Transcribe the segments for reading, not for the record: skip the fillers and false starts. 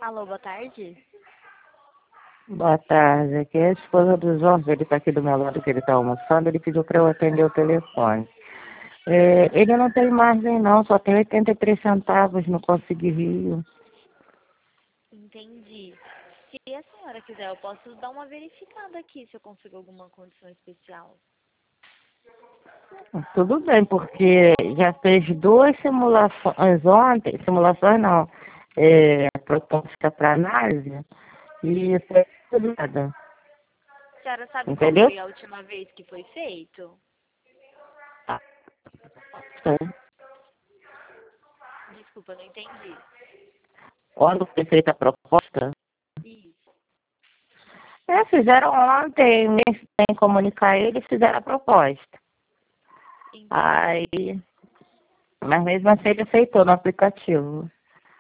Alô, boa tarde. Boa tarde, aqui é a esposa do Jorge, ele está aqui do meu lado, que ele está almoçando, ele pediu para eu atender o telefone. Ele não tem margem não, só tem 83 centavos no Consegui Rio. Entendi. Se a senhora quiser, eu posso dar uma verificada aqui se eu consigo alguma condição especial. Tudo bem, porque já fez duas simulações ontem, simulações não, proposta para análise, e foi tudo nada, A senhora sabe qual entendeu? foi a última vez que foi feito? Sim. Desculpa, não entendi. Quando foi feita a proposta, Isso. fizeram ontem, mesmo sem comunicar ele, fizeram a proposta. Entendi. Aí, mas mesmo assim ele aceitou no aplicativo.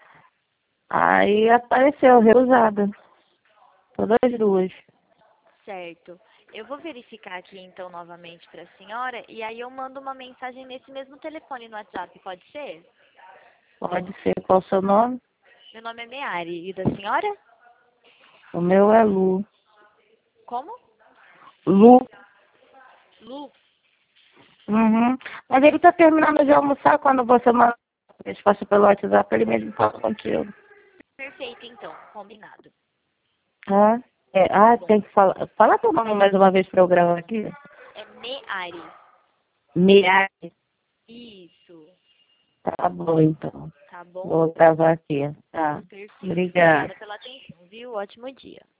Aí apareceu reusada. Todas as duas. Certo. Eu vou verificar aqui então novamente para a senhora e aí eu mando uma mensagem nesse mesmo telefone no WhatsApp, pode ser? Pode ser. Qual o seu nome? Meu nome é Meari. E da senhora? O meu é Lu. Como? Lu. Lu. Uhum. Mas ele tá terminando de almoçar quando você manda a resposta pelo WhatsApp, ele mesmo fala contigo. Perfeito, então. Combinado. Tá? Tá bom. Tem que falar. Fala teu nome mais uma vez para eu gravar aqui. É Meari. Mirade. Isso. Tá bom, então. Tá bom? Vou gravar aqui. Tá. Perfeito. Obrigada. Obrigada pela atenção, viu? Ótimo dia.